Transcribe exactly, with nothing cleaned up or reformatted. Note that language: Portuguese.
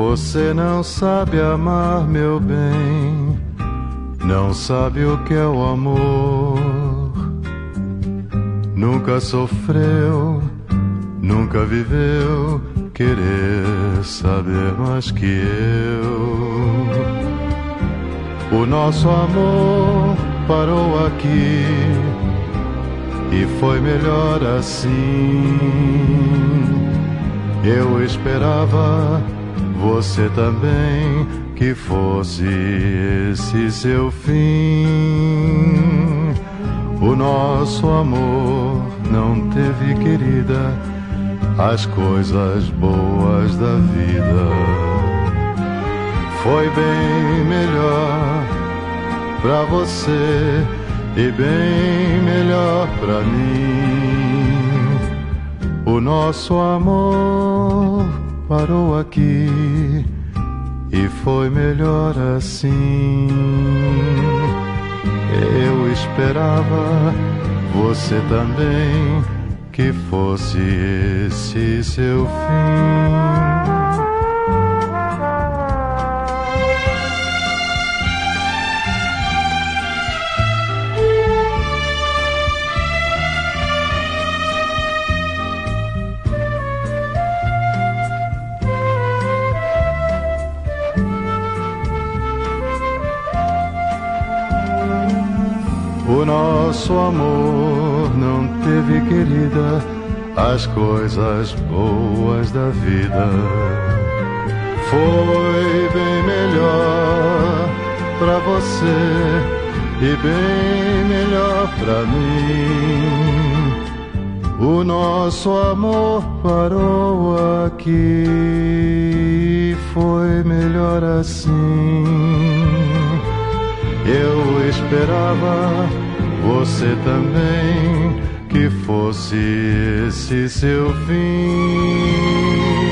Você não sabe amar, meu bem, não sabe o que é o amor. Nunca sofreu, nunca viveu, querer saber mais que eu. O nosso amor parou aqui e foi melhor assim. Eu esperava, você também, que fosse esse seu fim. O nosso amor não teve, querida, as coisas boas da vida. Foi bem melhor pra você e bem melhor pra mim. O nosso amor parou aqui e foi melhor assim. Eu esperava, você também, que fosse esse seu fim. O nosso amor não teve, querida, as coisas boas da vida. Foi bem melhor pra você e bem melhor pra mim. O nosso amor parou aqui, foi melhor assim. Eu esperava, você também, que fosse esse seu fim.